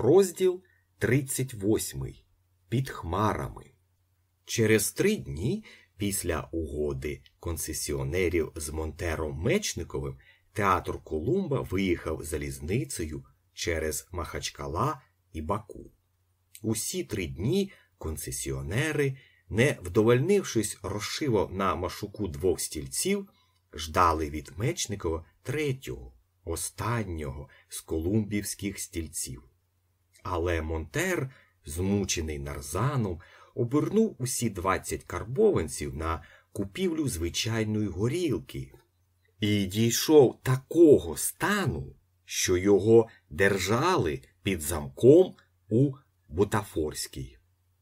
Розділ 38. Під хмарами. Через 3 дні після угоди концесіонерів з Монтером Мечниковим театр Колумба виїхав залізницею через Махачкала і Баку. Усі 3 дні концесіонери, не вдовольнившись розшиво на Машуку 2 стільців, ждали від Мечникова 3-го, останнього з колумбівських стільців. Але Монтер, змучений нарзаном, обернув усі 20 карбованців на купівлю звичайної горілки і дійшов такого стану, що його держали під замком у Бутафорській.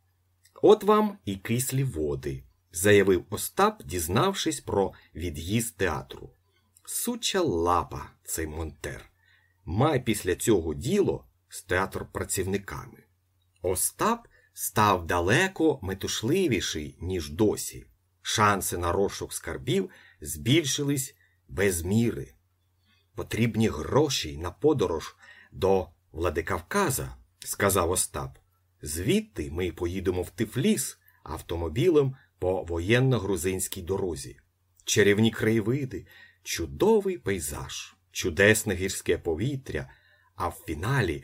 «От вам і кислі води», – заявив Остап, дізнавшись про від'їзд театру. «Суча лапа цей Монтер. Май після цього діло з театрпрацівниками». Остап став далеко метушливіший, ніж досі. Шанси на розшук скарбів збільшились без міри. «Потрібні гроші на подорож до Владикавказа», – сказав Остап. «Звідти ми поїдемо в Тифліс автомобілем по воєнно-грузинській дорозі. Чарівні краєвиди, чудовий пейзаж, чудесне гірське повітря, а в фіналі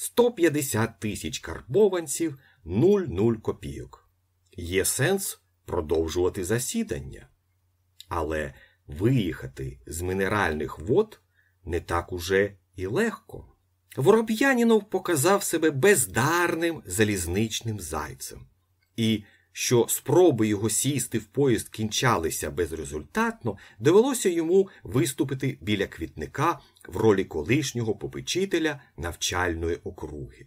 150 тисяч карбованців, 0 копійок. Є сенс продовжувати засідання. Але виїхати з Мінеральних вод не так уже і легко». Вороб'янінов показав себе бездарним залізничним зайцем. І, що спроби його сісти в поїзд кінчалися безрезультатно, довелося йому виступити біля квітника в ролі колишнього попечителя навчальної округи.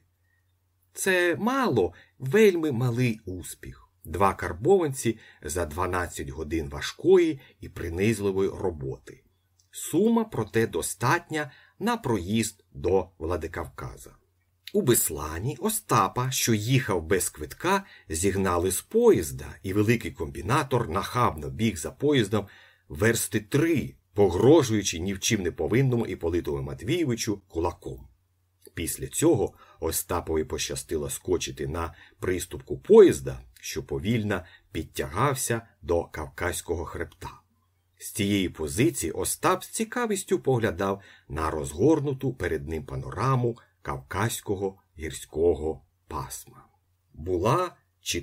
Це вельми малий успіх. 2 карбованці за 12 годин важкої і принизливої роботи. Сума, проте, достатня на проїзд до Владикавказа. У Беслані Остапа, що їхав без квитка, зігнали з поїзда, і великий комбінатор нахабно біг за поїздом версти 3, погрожуючи ні в чим не повинному Іполитову Матвійовичу кулаком. Після цього Остапові пощастило скочити на приступку поїзда, що повільно підтягався до Кавказького хребта. З цієї позиції Остап з цікавістю поглядав на розгорнуту перед ним панораму Кавказького гірського пасма. Була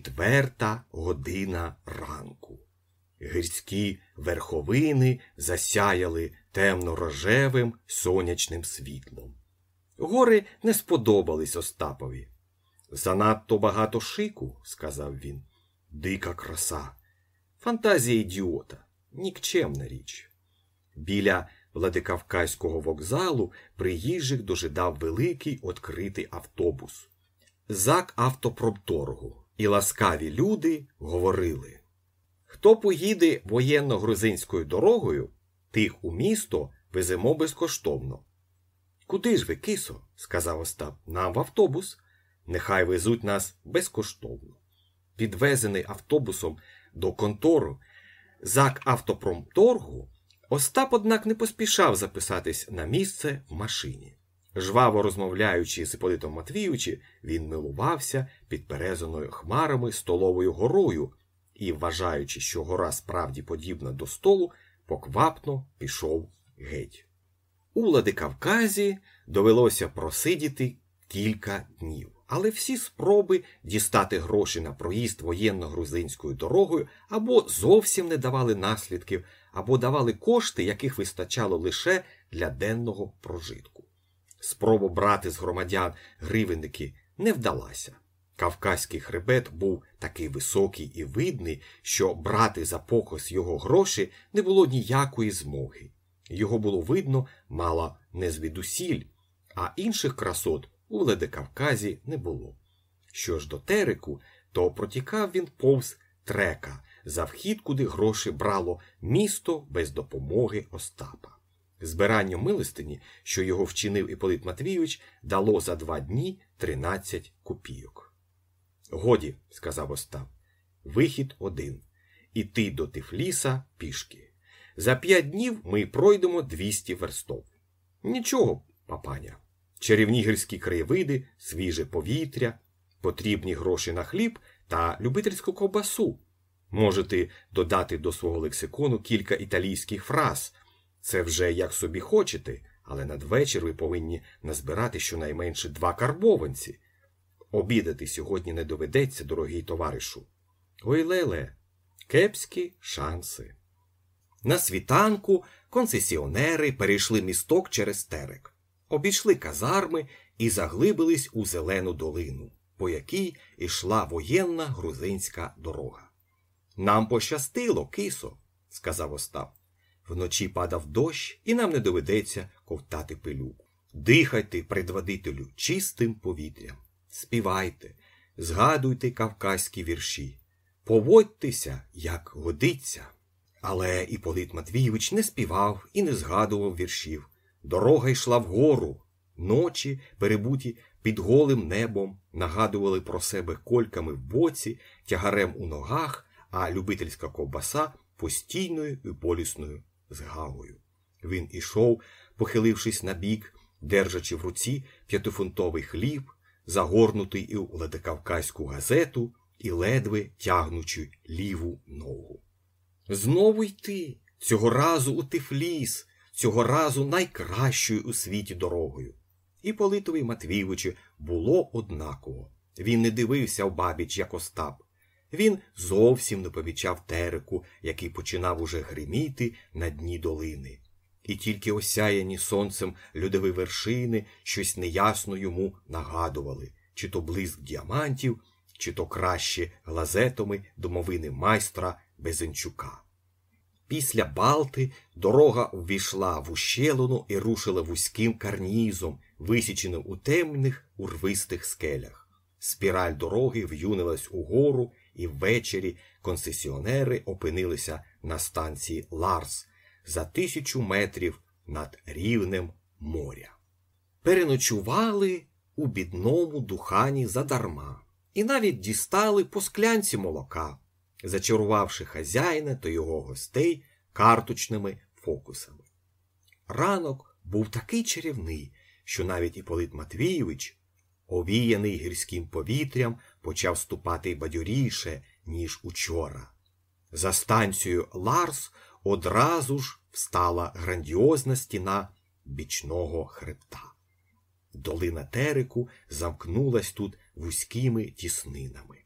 4 година ранку. Гірські верховини засяяли темно-рожевим сонячним світлом. Гори не сподобались Остапові. «Занадто багато шику», – сказав він. «Дика краса. Фантазія ідіота. Нікчемна річ». Біля Владикавказького вокзалу приїжджих дожидав великий відкритий автобус. ЗАК Автопромторгу і ласкаві люди говорили: «Хто поїде воєнно-грузинською дорогою, тих у місто веземо безкоштовно». «Куди ж ви, кисо?» – сказав Остап. «Нам в автобус. Нехай везуть нас безкоштовно». Підвезений автобусом до контору ЗАК Автопромторгу, Остап, однак, не поспішав записатись на місце в машині. Жваво розмовляючи з Іполитом Матвійовичем, він милувався підперезаною хмарами столовою горою і, вважаючи, що гора справді подібна до столу, поквапно пішов геть. У Владикавказі довелося просидіти кілька днів. Але всі спроби дістати гроші на проїзд воєнно-грузинською дорогою або зовсім не давали наслідків, або давали кошти, яких вистачало лише для денного прожитку. Спроба брати з громадян гривенники не вдалася. Кавказький хребет був такий високий і видний, що брати за покос його гроші не було ніякої змоги. Його було видно мало не звідусіль, а інших красот у Владикавказі не було. Що ж до Тереку, то протікав він повз Трека, за вхід, куди гроші брало місто без допомоги Остапа. Збирання милостині, що його вчинив Іполит Матвійович, дало за 2 дні 13 копійок. «Годі», – сказав Остап, – «вихід один. Іти до Тифліса пішки. За 5 днів ми пройдемо 200 верстов». «Нічого, папаня». Чарівні гірські краєвиди, свіже повітря, потрібні гроші на хліб та любительську ковбасу. Можете додати до свого лексикону кілька італійських фраз. Це вже як собі хочете, але надвечір ви повинні назбирати щонайменше 2 карбованці. Обідати сьогодні не доведеться, дорогий товаришу. Ой, леле, кепські шанси. На світанку концесіонери перейшли місток через Терек, обійшли казарми і заглибились у зелену долину, по якій ішла воєнна грузинська дорога. «Нам пощастило, кисо», – сказав Остап. «Вночі падав дощ, і нам не доведеться ковтати пилюку. Дихайте, предводителю, чистим повітрям. Співайте, згадуйте кавказькі вірші. Поводьтеся, як годиться». Але Іполит Матвійович не співав і не згадував віршів. Дорога йшла вгору. Ночі, перебуті під голим небом, нагадували про себе кольками в боці, тягарем у ногах, а любительська ковбаса постійною і болісною згавою. Він ішов, похилившись набік, держачи в руці 5-фунтовий хліб, загорнутий у владикавказьку газету і ледве тягнучи ліву ногу. Знову йти, цього разу у Тифліс, цього разу найкращою у світі дорогою. Іполитові Матвійовичу було однаково. Він не дивився вбабіч, як Остап. Він зовсім не помічав Тереку, який починав уже гриміти на дні долини. І тільки осяяні сонцем льодові вершини щось неясно йому нагадували, чи то блиск діамантів, чи то краще глазетами домовини майстра Безенчука. Після Балти дорога ввійшла в ущелину і рушила вузьким карнізом, висіченим у темних урвистих скелях. Спіраль дороги в'юнилась угору, і ввечері концесіонери опинилися на станції Ларс за 1000 метрів над рівнем моря. Переночували у бідному Духані задарма і навіть дістали по склянці молока, зачарувавши хазяїна та його гостей карточними фокусами. Ранок був такий чарівний, що навіть Іполит Матвійович, овіяний гірським повітрям, почав ступати бадьоріше, ніж учора. За станцією Ларс одразу ж встала грандіозна стіна бічного хребта. Долина Тереку замкнулась тут вузькими тіснинами.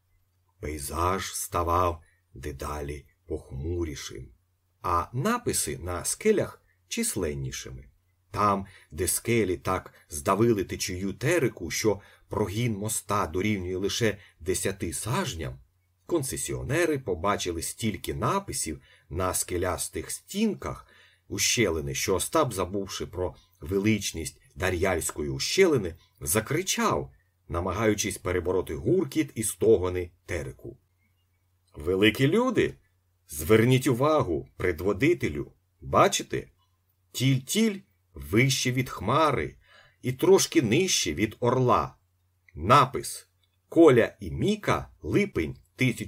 Пейзаж ставав дедалі похмурішим, а написи на скелях численнішими. Там, де скелі так здавили течію Тереку, що прогін моста дорівнює лише 10 сажням, концесіонери побачили стільки написів на скелястих стінках ущелини, що Остап, забувши про величність Дар'яльської ущелини, закричав, намагаючись перебороти гуркіт і стогони Тереку. «Великі люди, зверніть увагу, предводителю, бачите? Тіль-тіль вище від Хмари і трошки нижче від Орла. Напис «Коля і Міка, липень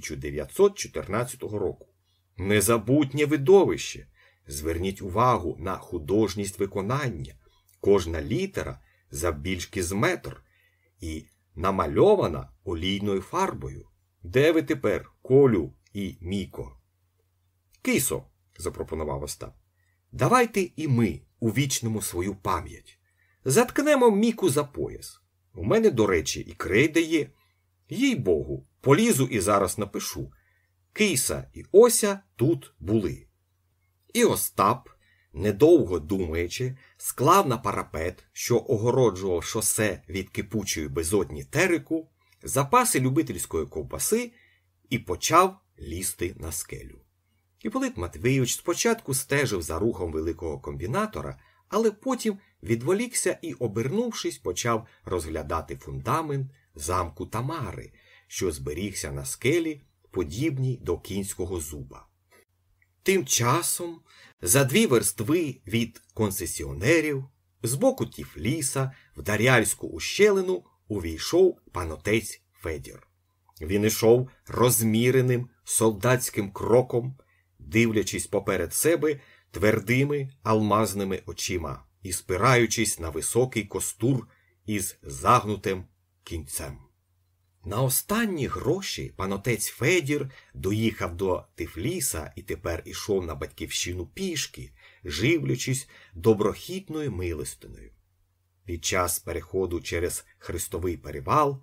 1914 року». Незабутнє видовище. Зверніть увагу на художність виконання. Кожна літера завбільшки з метр і намальована олійною фарбою. Де ви тепер, Колю і Міко? «Кисо», – запропонував Остап, – «давайте і ми увічнимо свою пам'ять. Заткнемо Міку за пояс. У мене, до речі, і крейда є. Їй-богу, полізу і зараз напишу. Киса і Ося тут були». І Остап, недовго думаючи, склав на парапет, що огороджував шосе від кипучої безодні Тереку, запаси любительської ковбаси і почав лізти на скелю. Іполит Матвійович спочатку стежив за рухом великого комбінатора, але потім відволікся і, обернувшись, почав розглядати фундамент замку Тамари, що зберігся на скелі, подібній до кінського зуба. Тим часом, за 2 верстви від концесіонерів, з боку Тіфліса в Дар'яльську ущелину увійшов панотець Федір. Він ішов розміреним солдатським кроком, дивлячись поперед себе твердими алмазними очима, і спираючись на високий костур із загнутим кінцем. На останні гроші панотець Федір доїхав до Тифліса і тепер ішов на батьківщину пішки, живлячись доброхітною милостиною. Під час переходу через Хрестовий перевал,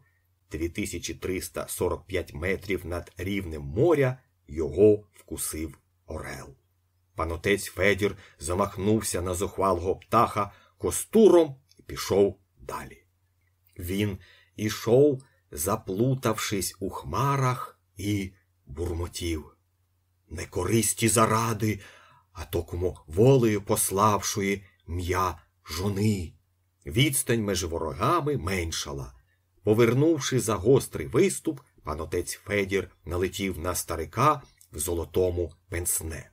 2345 метрів над рівнем моря, його вкусив орел. Панотець Федір замахнувся на зухвалого птаха костуром і пішов далі. Він ішов, заплутавшись у хмарах, і бурмотів: «Не користі заради, а то кому волею пославшої м'я жони». Відстань між ворогами меншала. Повернувши за гострий виступ, панотець Федір налетів на старика в золотому пенсне.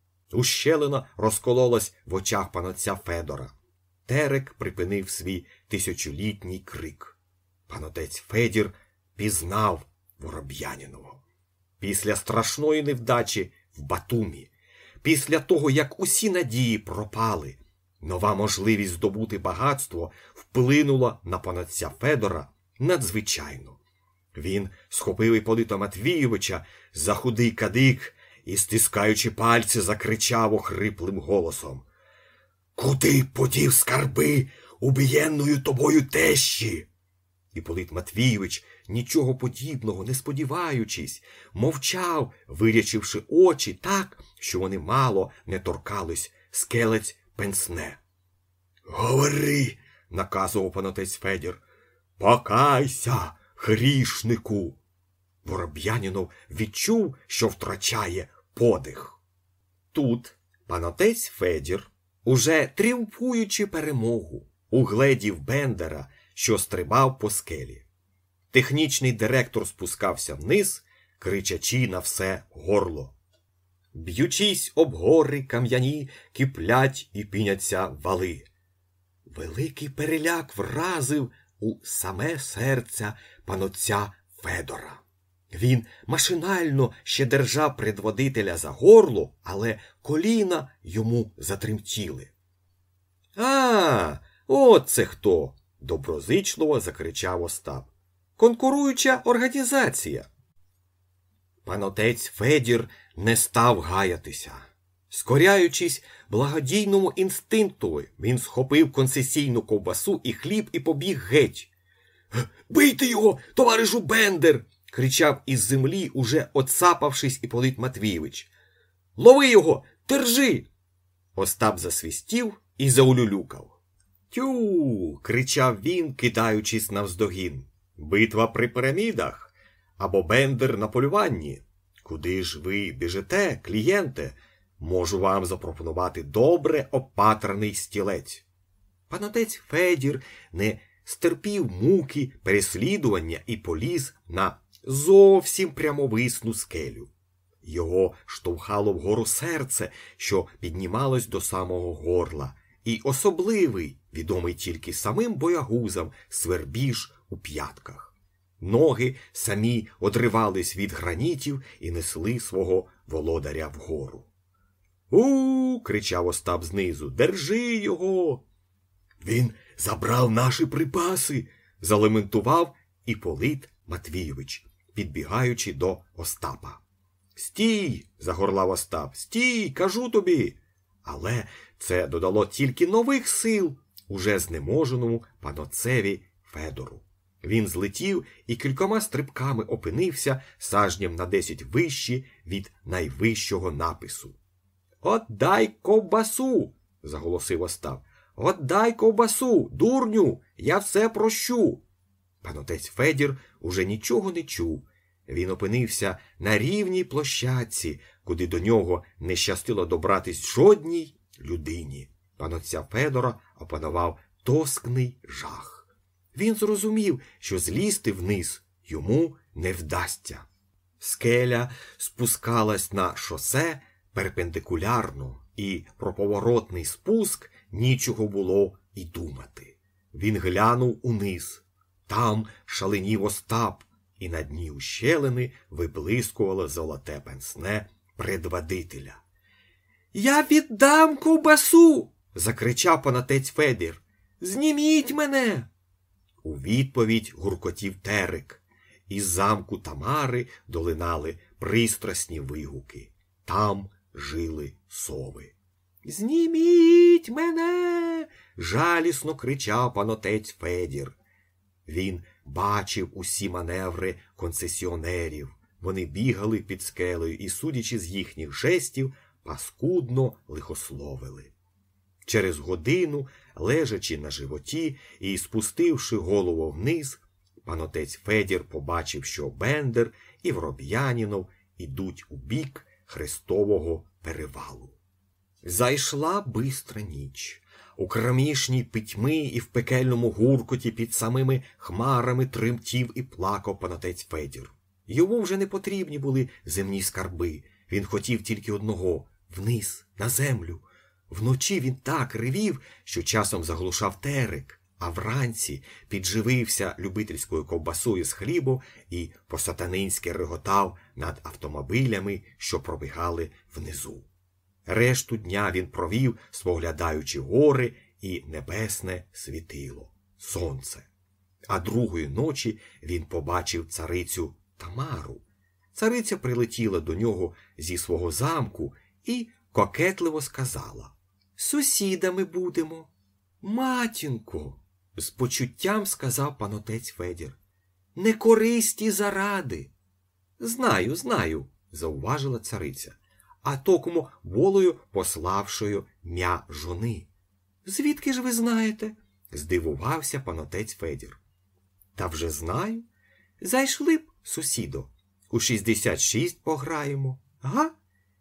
Ущелина розкололась в очах панотця Федора. Терек припинив свій тисячолітній крик. Панотець Федір пізнав Вороб'яніного. Після страшної невдачі в Батумі, після того, як усі надії пропали, нова можливість здобути багатство вплинула на панотця Федора надзвичайно. Він схопив Іпполита Матвійовича за худий кадик і, стискаючи пальці, закричав охриплим голосом: «Куди подів скарби убієнною тобою тещі?» Іпполит Матвійович, нічого подібного не сподіваючись, мовчав, вирячивши очі так, що вони мало не торкались скелець пенсне. «Говори!» – наказував панотець Федір. «Покайся, грішнику!» Вороб'янінов відчув, що втрачає подих. Тут панотець Федір, уже тріумфуючи перемогу, угледів Бендера, що стрибав по скелі. Технічний директор спускався вниз, кричачи на все горло: «Б'ючись об гори кам'яні, киплять і піняться вали». Великий переляк вразив у саме серця панотця Федора. Він машинально ще держав предводителя за горло, але коліна йому затремтіли. «А, от це хто!» – доброзичливо закричав Остап. «Конкуруюча організація!» Панотець Федір не став гаятися. Скоряючись благодійному інстинкту, він схопив концесійну ковбасу і хліб і побіг геть. «Бийте його, товаришу Бендер!» – кричав із землі, уже оцапавшись, Іпполит Матвійович. «Лови його! Держи!» Остап засвістів і заулюлюкав. «Тю!» – кричав він, кидаючись навздогін. «Битва при пірамідах? Або Бендер на полюванні? Куди ж ви біжите, клієнте? Можу вам запропонувати добре опатраний стілець». Панотець Федір не стерпів муки переслідування і поліз на зовсім прямовисну скелю. Його штовхало вгору серце, що піднімалось до самого горла, і особливий, відомий тільки самим боягузам, свербіж у п'ятках. Ноги самі одривались від гранітів і несли свого володаря вгору. «У!» – кричав Остап знизу. «Держи його!» «Він забрав наші припаси!» – залементував Іпполит Матвійович, підбігаючи до Остапа. «Стій!» – загорлав Остап. «Стій! Кажу тобі!» Але це додало тільки нових сил уже знеможеному панотцеві Федору. Він злетів і кількома стрибками опинився сажням на 10 вище від найвищого напису. «Отдай ковбасу!» – заголосив Остап. «Отдай ковбасу, дурню! Я все прощу!» Панотець Федір уже нічого не чув. Він опинився на рівній площадці, куди до нього не щастило добратись жодній людині. Панотця Федора опанував тоскний жах. Він зрозумів, що злізти вниз йому не вдасться. Скеля спускалась на шосе перпендикулярно, і про поворотний спуск нічого було і думати. Він глянув униз. Там шаленів Остап, і на дні ущелини виблискувало золоте пенсне предводителя. «Я віддам ковбасу!» Закричав панотець Федір. «Зніміть мене!» У відповідь гуркотів Терек. Із замку Тамари долинали пристрасні вигуки. Там жили сови. «Зніміть мене!» – жалісно кричав панотець Федір. Він бачив усі маневри концесіонерів. Вони бігали під скелею і, судячи з їхніх жестів, паскудно лихословили. Через годину, лежачи на животі і спустивши голову вниз, панотець Федір побачив, що Бендер і Вороб'янінов ідуть у бік Хрестового перевалу. Зайшла бистра ніч. У кромішній пітьми і в пекельному гуркоті під самими хмарами тремтів і плакав панотець Федір. Йому вже не потрібні були земні скарби. Він хотів тільки одного – вниз, на землю. Вночі він так ревів, що часом заглушав Терек, а вранці підживився любительською ковбасою з хлібу і по-сатанинськи реготав над автомобілями, що пробігали внизу. Решту дня він провів, споглядаючи гори і небесне світило – сонце. А другої ночі він побачив царицю Тамару. Цариця прилетіла до нього зі свого замку і кокетливо сказала: «Сусідами будемо». «Матінко», – з почуттям сказав панотець Федір, – «не користі заради». «Знаю, знаю», – зауважила цариця, «а токому волею пославшою м'я жони». «Звідки ж ви знаєте?» – здивувався панотець Федір. «Та вже знаю. Зайшли б, сусідо, у 66 пограємо, га?»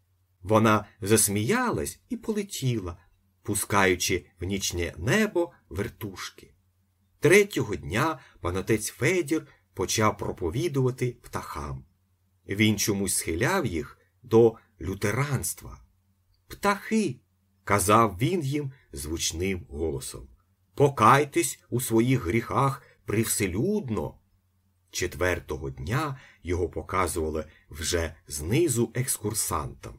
Вона засміялась і полетіла, пускаючи в нічне небо вертушки. Третього дня панотець Федір почав проповідувати птахам. Він чомусь схиляв їх до лютеранства. «Птахи», – казав він їм звучним голосом, – «покайтесь у своїх гріхах привселюдно». Четвертого дня його показували вже знизу екскурсантам.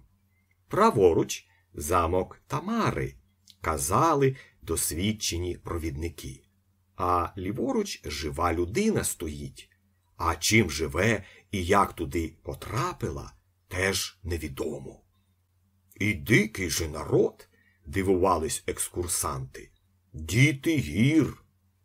Праворуч – замок Тамари, казали досвідчені провідники. А ліворуч жива людина стоїть. А чим живе і як туди потрапила, теж невідомо. «І дикий же народ», – дивувались екскурсанти, – «діти гір».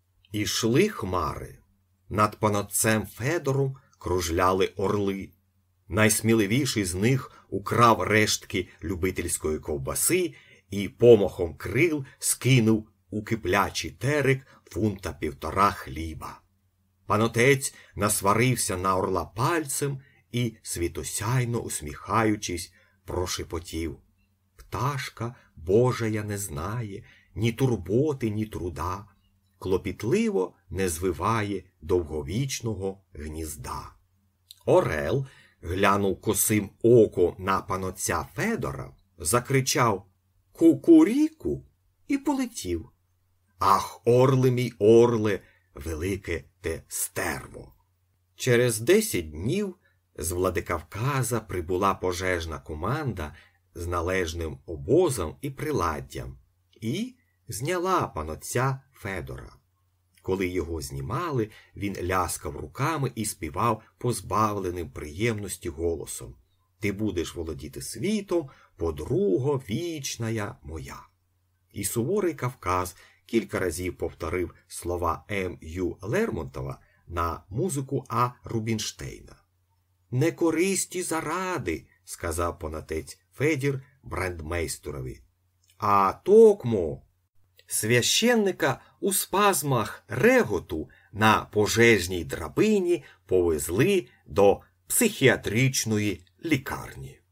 Ішли хмари. Над панотцем Федором кружляли орли. Найсміливіший з них украв рештки любительської ковбаси і помахом крил скинув у киплячий терек 1,5 фунта хліба. Панотець насварився на орла пальцем і, світосяйно усміхаючись, прошепотів: «Пташка Божая не знає ні турботи, ні труда, клопітливо не звиває довговічного гнізда». Орел глянув косим оком на панотця Федора, закричав «Кукуріку» і полетів. «Ах, орле мій орле, велике те стерво!» Через 10 днів з Владикавказа прибула пожежна команда з належним обозом і приладдям і зняла панотця Федора. Коли його знімали, він ляскав руками і співав позбавленим приємності голосом: «Ти будеш володіти світом, подруго вічная моя». І суворий Кавказ кілька разів повторив слова М.Ю. Лермонтова на музику А. Рубінштейна. «Не користі заради», – сказав панотець Федір брандмейстерові, «а токмо». Священника у спазмах реготу на пожежній драбині повезли до психіатричної лікарні.